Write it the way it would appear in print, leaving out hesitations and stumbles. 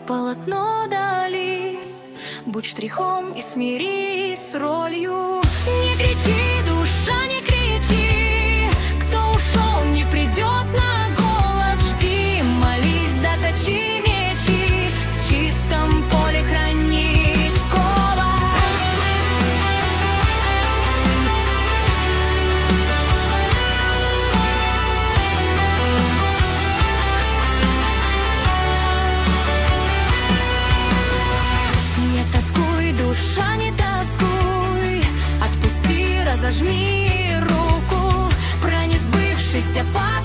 полотно Дали. Будь штрихом и смирись с ролью. Не кричи, душа, не кричи, кто ушел, не придет на голос. Жди, молись, да точи мечи, в чистом поле хранить голос. Не тоскуй, душа, не тоскуй, отпусти, разожми руку про несбывшийся